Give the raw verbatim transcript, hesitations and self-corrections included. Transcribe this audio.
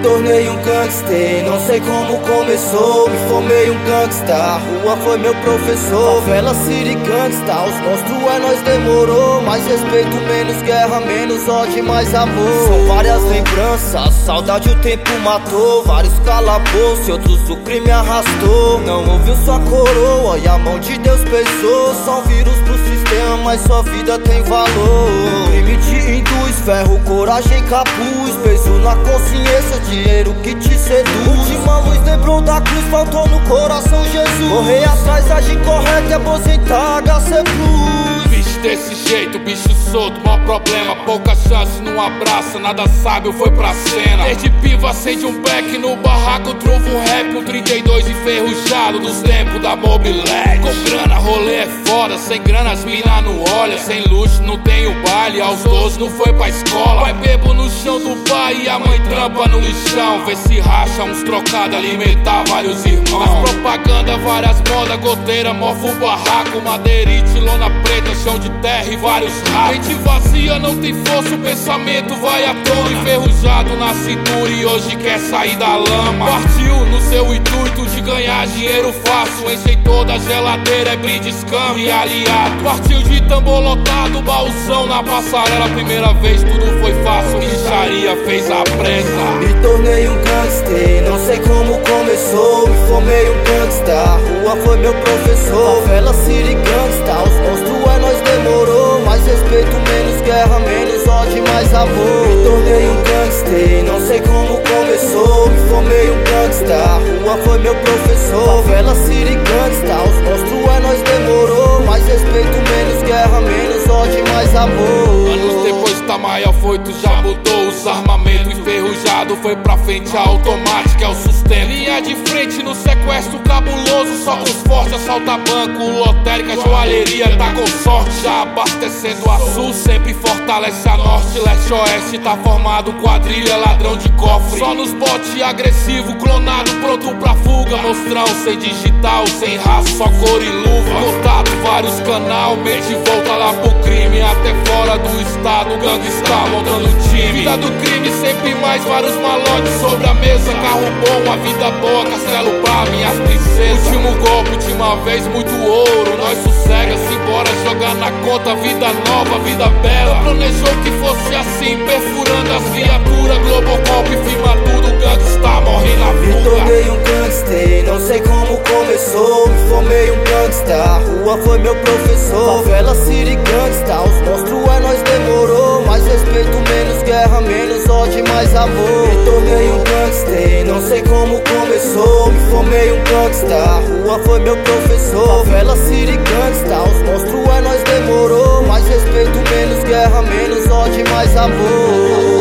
tornei um gangster, não sei como começou. Me formei um gangsta, a rua foi meu professor. Favela, city, gangsta, os monstros é nós demorou. Mais respeito, menos guerra, menos ódio, mais amor. São várias lembranças, saudade o tempo matou. Vários calabouços, outros o crime arrastou. Não ouviu sua coroa e a mão de Deus pesou. São vírus pro sistema, mas sua vida tem valor. Crime te induz, ferro, coragem, capuz. Peso na consciência, dinheiro que te seduz. Última luz lembrou da cruz, faltou no coração Jesus. Correr atrás, agir correto e aposentar H C Plus. Bicho desse jeito, bicho solto, maior problema. Pouca chance, não abraça, nada sábio, foi pra cena. Desde piva acende um black no barraco, trovo um rap, um trinta e dois enferrujado dos tempos da mobilete. Com grana, rolê é foda, sem grana as mina não olha. Sem luxo não tem o baile, aos doze não foi pra escola. Pai bebo no chão do pai e a mãe trampa no lixão. Vê se racha uns trocados, alimentar vários irmãos. Nas propaganda, várias modas, goteira, mofo o barraco. Madeirite, lona preta, chão de terra e vários ratos. Mente vazia, não tem força, o pensamento vai à toa. Enferrujado na cintura e hoje quer sair da lama. Partiu no seu intuito de ganhar dinheiro fácil. Enchei toda a geladeira, é brinde, escambo e aliado. Partiu de tambor lotado, baúzão na passarela. Primeira vez tudo foi fácil, guicharia fez a pressa. Me tornei um gangster, não sei como começou. Me formei um gangsta, a rua foi meu professor. Favela, city, gangsta, os monstros é nós demorou. Mais respeito, menos guerra, menos ódio, mais amor. Me tornei um gangster, não sei como começou. Me formei um gangsta, a rua foi meu professor. Favela, city, gangsta, os monstros é nós demorou. Mais respeito, menos guerra, menos ódio, mais amor. Anos depois Tamaia foi, tu já mudou os armamentos. Enferrujado foi pra frente, a automática é o sustento. Linha de frente no sequestro cabuloso, só com os fortes, assalta banco, lotérica, joalheria, tá com sorte. Já abastecendo a sul, sempre fortalece a norte, leste, oeste, tá formado quadrilha, ladrão de cofre. Só nos bote agressivo, clonado, pronto pra fuga. Mostrão sem digital, sem raça, só cor e luva. Contato, vários canal, mente volta lá pro crime. Até fora do estado, gangue está montando time. Vida do crime, sempre mais vários malotes sobre a mesa. Carro bom, a vida boa, castelo pra minhas princesas. Último golpe, última vez, muito ouro. Nós sossega, simbora jogar na conta. Vida nova, vida bela. Planejou que fosse assim, perfurando as viaturas. Globocop, firma tudo, gangue está morrendo na fuga. Me tornei um gangster, não sei como começou. Me formei um gangsta, a rua foi meu professor. Favela, city, gangsta, os monstros é nós demorou. Mais respeito, menos guerra, menos ódio, mais amor. Me tornei um gangster, não sei como começou. Me formei um gangsta, a rua foi meu professor. Favela, city, gangsta, os monstros é nós demorou. Mais respeito, menos guerra, menos ódio, mais amor.